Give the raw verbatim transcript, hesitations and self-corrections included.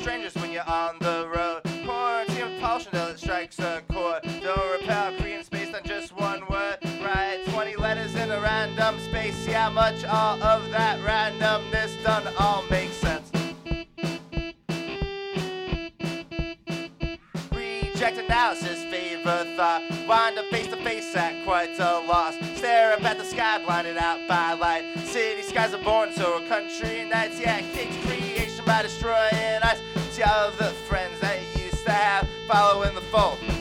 strangers when you're on the road. Quarantine repulsion till it strikes a chord. Don't repel Korean space on just one word. Write twenty letters in a random space. See how much all of that randomness done all makes sense. Reject analysis, favor thought. Wind up face to face at quite a loss. Stare up at the sky, blinded out by light. City skies are born, so are country nights. Yeah, kicks creation by destroying ice. See all of the friends that you used to have follow in the fold.